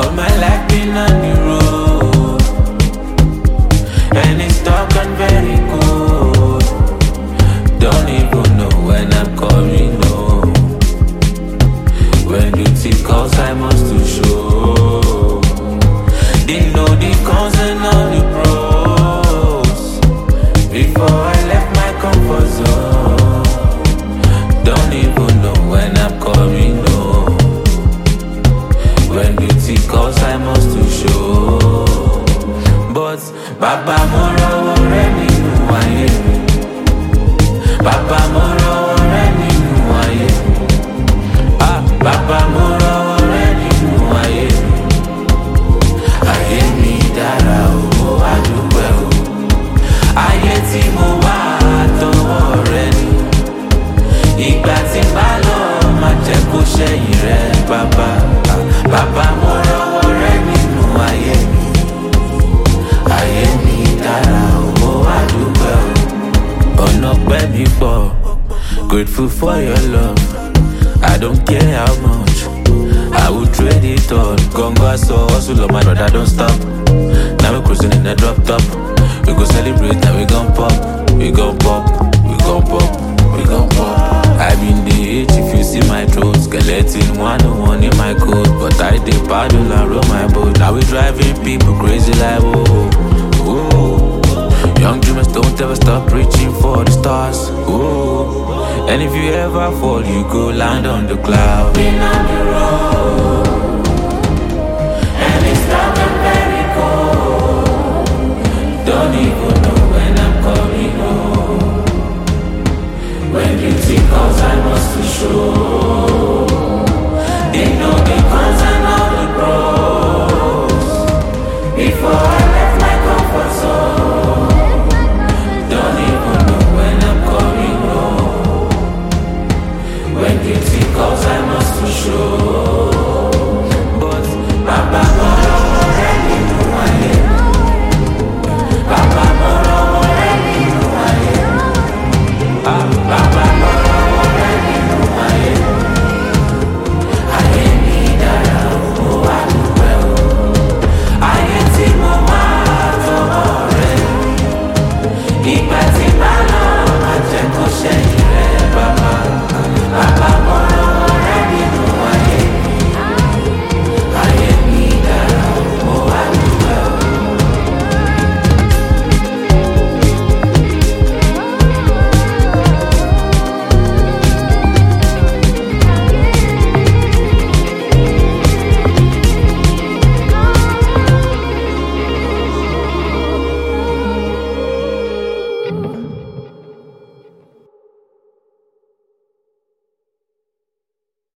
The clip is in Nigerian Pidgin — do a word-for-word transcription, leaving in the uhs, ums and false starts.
All my life been on the road, and it's dark and very cold. Don't even know when I'm coming home. When duty calls, I must to show. They know the cons and all the pros. Before I left my comfort zone, don't even know when I'm coming home. When duty calls, I must to show. But Baba Moro already knew I am. Baba Moro already knew I am. Ah, Baba Moro already knew I am. Ayé mi dára o, adúpẹ́ o. Ayé tí mo wá àtọwọ́ rẹ ni. Ìgbà tí n bá lọ máa jẹ́ kó ṣẹ̀yìn rẹ, bàbá. Bàbá mo rọ́wọ́ rẹ nínú ayé mi. Ayé mi dára o, adúpẹ́ o. Ọ̀nà pẹ́ mi pọ̀, grateful for your love. I don't care how much, I will trade it all. Gongo aso, hustle on my brother, don't stop. Now we cruising in a drop top. We go celebrate, now we gon' pop. We gon' pop, we gon' pop, we gon' pop. I been the H if you see my throat. Skeleton one oh one in my coat, but I dey paddle and roll my boat. Now we driving people crazy like whoa, whoa. Young dreamers don't ever stop reaching for the stars, whoa. And if you ever fall, you go land on the cloud. Been on the road, and it's dark and very cold. Don't even know when I'm coming home. When duty calls, I must to show. They know the cons and all the pros. Before I left my comfort zone, don't even know when I'm coming home. When duty calls, I must to show. But Baba